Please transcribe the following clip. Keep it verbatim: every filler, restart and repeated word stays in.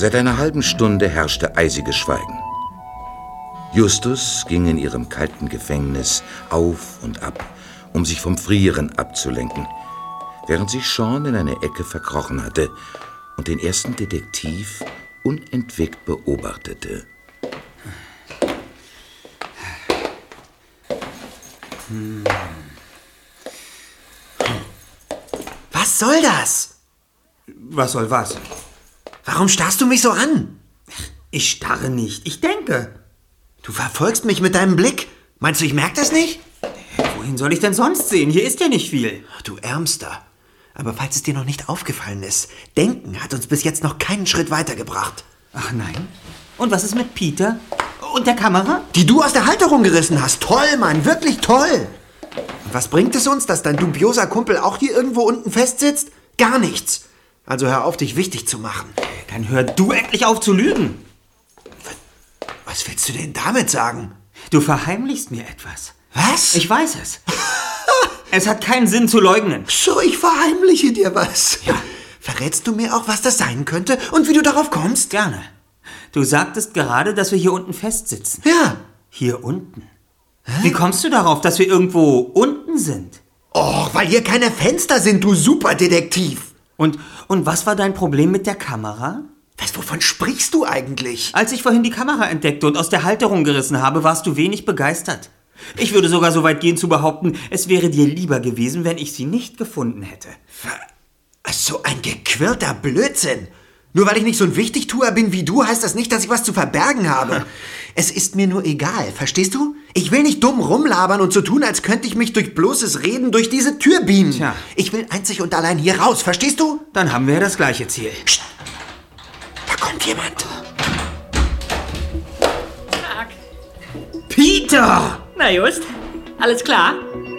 Seit einer halben Stunde herrschte eisiges Schweigen. Justus ging in ihrem kalten Gefängnis auf und ab, um sich vom Frieren abzulenken, während sich Sean in eine Ecke verkrochen hatte und den ersten Detektiv unentwegt beobachtete. Hm. Was soll das? Was soll was? Warum starrst du mich so an? Ich starre nicht, ich denke. Du verfolgst mich mit deinem Blick. Meinst du, ich merke das nicht? Wohin soll ich denn sonst sehen? Hier ist ja nicht viel. Du Ärmster. Aber falls es dir noch nicht aufgefallen ist, Denken hat uns bis jetzt noch keinen Schritt weitergebracht. Ach nein? Und was ist mit Peter? Und der Kamera? Die du aus der Halterung gerissen hast. Toll, Mann, wirklich toll. Und was bringt es uns, dass dein dubioser Kumpel auch hier irgendwo unten festsitzt? Gar nichts. Also hör auf, dich wichtig zu machen. Dann hör du endlich auf zu lügen. Was willst du denn damit sagen? Du verheimlichst mir etwas. Was? Ich weiß es. Es hat keinen Sinn zu leugnen. So, ich verheimliche dir was. Ja. Verrätst du mir auch, was das sein könnte und wie du darauf kommst? Gerne. Du sagtest gerade, dass wir hier unten festsitzen. Ja. Hier unten? Hä? Wie kommst du darauf, dass wir irgendwo unten sind? Oh, weil hier keine Fenster sind, du Superdetektiv. Und, und was war dein Problem mit der Kamera? Was, wovon sprichst du eigentlich? Als ich vorhin die Kamera entdeckte und aus der Halterung gerissen habe, warst du wenig begeistert. Ich würde sogar so weit gehen zu behaupten, es wäre dir lieber gewesen, wenn ich sie nicht gefunden hätte. So ein gequirlter Blödsinn. Nur weil ich nicht so ein Wichtigtuer bin wie du, heißt das nicht, dass ich was zu verbergen habe. Es ist mir nur egal, verstehst du? Ich will nicht dumm rumlabern und so tun, als könnte ich mich durch bloßes Reden durch diese Tür beamen. Tja. Ich will einzig und allein hier raus, verstehst du? Dann haben wir ja das gleiche Ziel. Psst. Da kommt jemand. Tag. Peter! Na just, alles klar?